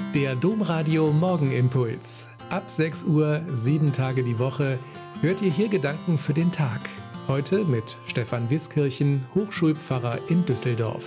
Der Domradio Morgenimpuls. Ab 6 Uhr, 7 Tage die Woche, hört ihr hier Gedanken für den Tag. Heute mit Stefan Wiskirchen, Hochschulpfarrer in Düsseldorf.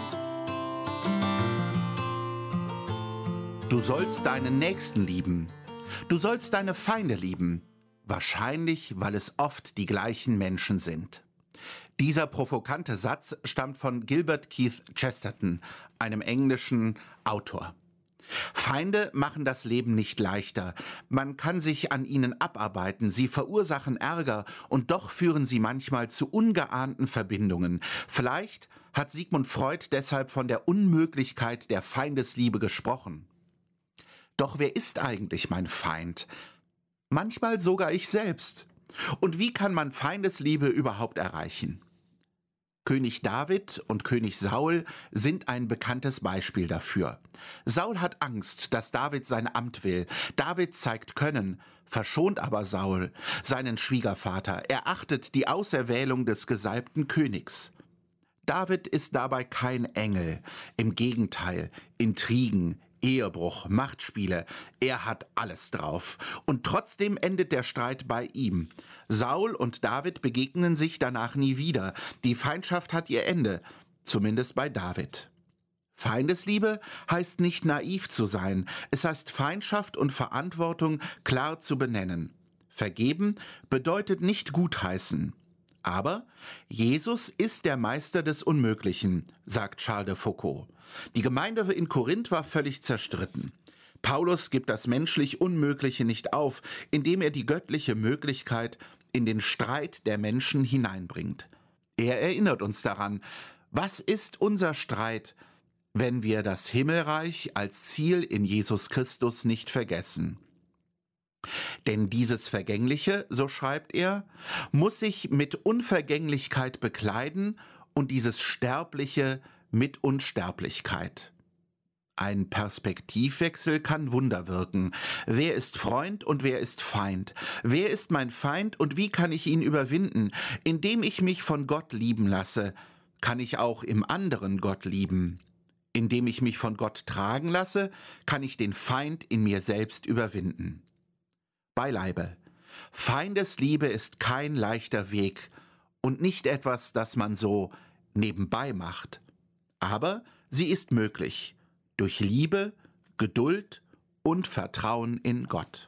Du sollst deinen Nächsten lieben. Du sollst deine Feinde lieben. Wahrscheinlich, weil es oft die gleichen Menschen sind. Dieser provokante Satz stammt von Gilbert Keith Chesterton, einem englischen Autor. Feinde machen das Leben nicht leichter. Man kann sich an ihnen abarbeiten, sie verursachen Ärger und doch führen sie manchmal zu ungeahnten Verbindungen. Vielleicht hat Sigmund Freud deshalb von der Unmöglichkeit der Feindesliebe gesprochen. Doch wer ist eigentlich mein Feind? Manchmal sogar ich selbst. Und wie kann man Feindesliebe überhaupt erreichen? König David und König Saul sind ein bekanntes Beispiel dafür. Saul hat Angst, dass David sein Amt will. David zeigt Können, verschont aber Saul, seinen Schwiegervater. Er achtet die Auserwählung des gesalbten Königs. David ist dabei kein Engel. Im Gegenteil, Intrigen, Ehebruch, Machtspiele, er hat alles drauf. Und trotzdem endet der Streit bei ihm. Saul und David begegnen sich danach nie wieder. Die Feindschaft hat ihr Ende, zumindest bei David. Feindesliebe heißt nicht naiv zu sein. Es heißt Feindschaft und Verantwortung klar zu benennen. Vergeben bedeutet nicht gutheißen. Aber Jesus ist der Meister des Unmöglichen, sagt Charles de Foucault. Die Gemeinde in Korinth war völlig zerstritten. Paulus gibt das menschlich Unmögliche nicht auf, indem er die göttliche Möglichkeit in den Streit der Menschen hineinbringt. Er erinnert uns daran, was ist unser Streit, wenn wir das Himmelreich als Ziel in Jesus Christus nicht vergessen? Denn dieses Vergängliche, so schreibt er, muss sich mit Unvergänglichkeit bekleiden und dieses Sterbliche mit Unsterblichkeit. Ein Perspektivwechsel kann Wunder wirken. Wer ist Freund und wer ist Feind? Wer ist mein Feind und wie kann ich ihn überwinden? Indem ich mich von Gott lieben lasse, kann ich auch im anderen Gott lieben. Indem ich mich von Gott tragen lasse, kann ich den Feind in mir selbst überwinden. Beileibe. Feindesliebe ist kein leichter Weg und nicht etwas, das man so nebenbei macht. Aber sie ist möglich durch Liebe, Geduld und Vertrauen in Gott.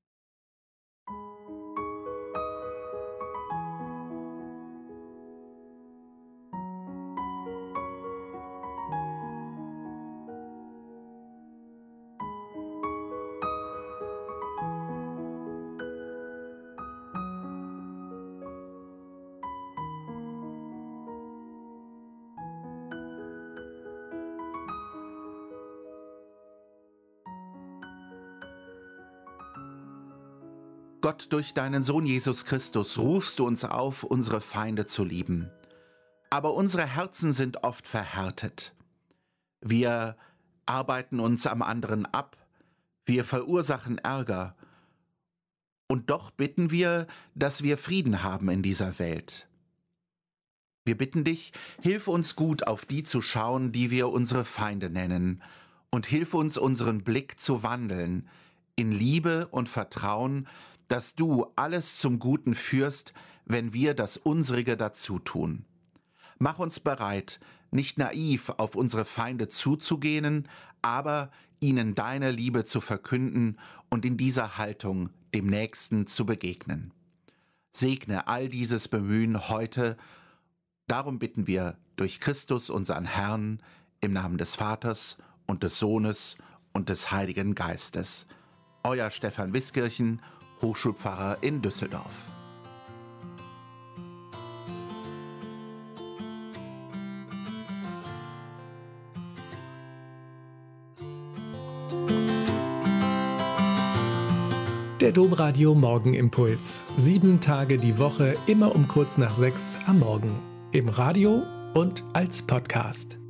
Gott, durch deinen Sohn Jesus Christus rufst du uns auf, unsere Feinde zu lieben. Aber unsere Herzen sind oft verhärtet. Wir arbeiten uns am anderen ab, wir verursachen Ärger. Und doch bitten wir, dass wir Frieden haben in dieser Welt. Wir bitten dich, hilf uns gut auf die zu schauen, die wir unsere Feinde nennen, und hilf uns, unseren Blick zu wandeln, in Liebe und Vertrauen, dass du alles zum Guten führst, wenn wir das Unsrige dazu tun. Mach uns bereit, nicht naiv auf unsere Feinde zuzugehen, aber ihnen deine Liebe zu verkünden und in dieser Haltung dem Nächsten zu begegnen. Segne all dieses Bemühen heute. Darum bitten wir durch Christus, unseren Herrn, im Namen des Vaters und des Sohnes und des Heiligen Geistes. Euer Stefan Wiskirchen, Hochschulpfarrer in Düsseldorf. Der Domradio Morgenimpuls. 7 Tage die Woche, immer um kurz nach 6 am Morgen. Im Radio und als Podcast.